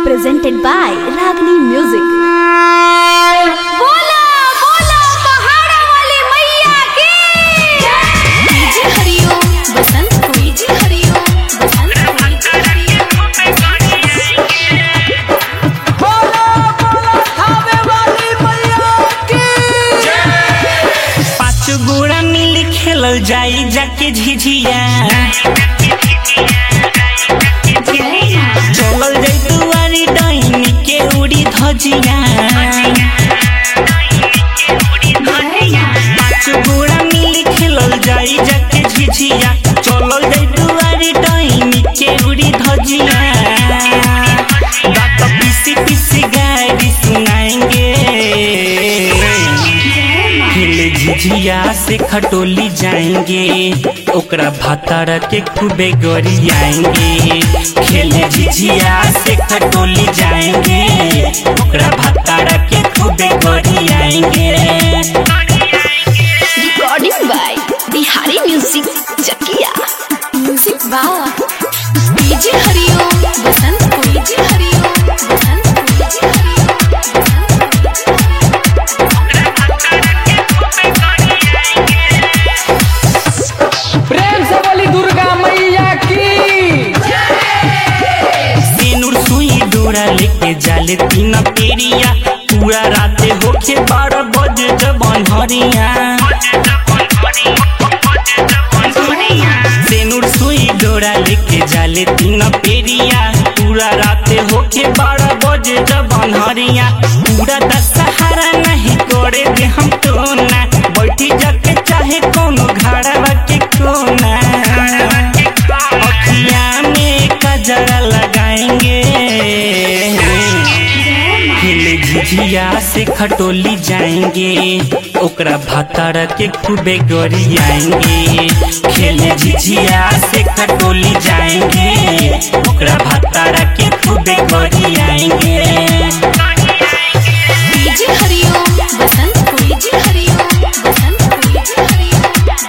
presented by Ragini Music. बोला बोला पहाड़ा वाली मैया की DJ Hariom Basant DJ Hariom Basant DJ Hariom बोला बोला खावे वाली मैया की पाँच गोरा मिली खेलल जाई जाके झिझिया चलल जाई दुआरी डाइनी के उड़ी धजिया पाँच गोरा मिली खेलल जाई जाके झिझिया चलल जाई दुआरी डाइनी के उड़ी धजिया बात पीसी पीसी गाड़ी सुनाएंगे खेले झिझिया से खटोली जाएंगे ओकरा भातारा के खूबे गरी आएंगे खेले झिझिया से खटोली जाएंगे ओकरा भातारा के खूबे गरी आएंगे। Recording by Bihari Music Chakia. Music by DJ Hariom Basant DJ Hariom Basant DJ Hariom प्रेम से बोली दुर्गा मैया की सेनुर सुई डोरा लेके जाले तीन पेरिया पूरा राते होके 12 बजे जब अन्हरिया सेनुर सुई डोरा लेके जाले तीन पेरिया पूरा राते होके 12 बजे जब अन्हरिया पूरा दशहरा नहीं करे दे हम तो ना बैठी जाके चाहे कोनो घड़वा के कोना अखिया में कजरा लगाएंगे खेले झिझिया से खटोली जाएंगे ओकरा भातारा के खूबे गरी आएंगे खेले झिझिया से खटोली जाएंगे ओकरा भातारा के खूबे गरी आएंगे। DJ Hariom Basant DJ Hariom Basant DJ Hariom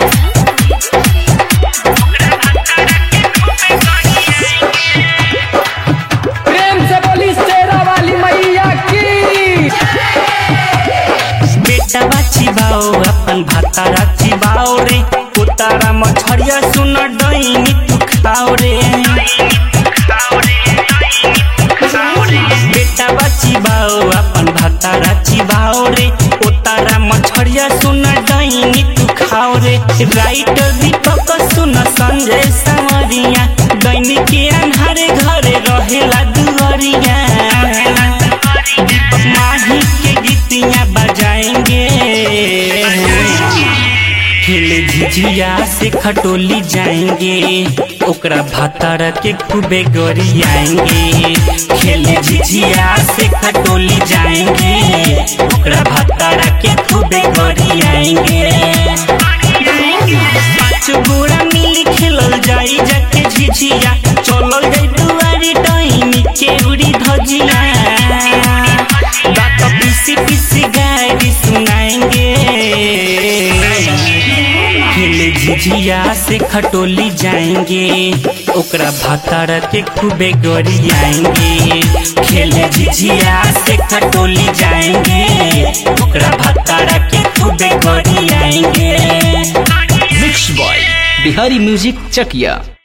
प्रेम से बोली शेरा वाली मैया की बेटा बाची बाओ अपन भातारा चिबाओ रे उतारा मछरिया सुन डईनी तू खाओ रे बेटा बाची बाओ अपन भातारा चिबाओ रे उतारा मछरिया सुन डईनी तू खाओ रे राइट दीपक सुन संजय संवरिया दैनी के अन्हारे घरे रहेला दुआरिया दीपक माही के गीतियां बजाएंगे खेले झिझिया से खटोली जाएंगे ओकरा भातारा के खूबे गरी आएंगे खेले झिझिया से खटोली जाएंगे ओकरा भातारा के खूबे गरी आएंगे। पाँच गोरा मिली खेलल जाई जाके झिझिया चलल जाई दुआरी डाइनी के उड़ी धजिया बात पीसी पीसी गाड़ी सुनाएंगे खेले झिझिया से खटोली जाएंगे ओकरा भातारा के खूबे गरी आएंगे खेले झिझिया से खटोली जाएंगे ओकरा भातारा के खूबे गरी आएंगे। मिक्स बॉय बिहारी म्यूजिक चकिया।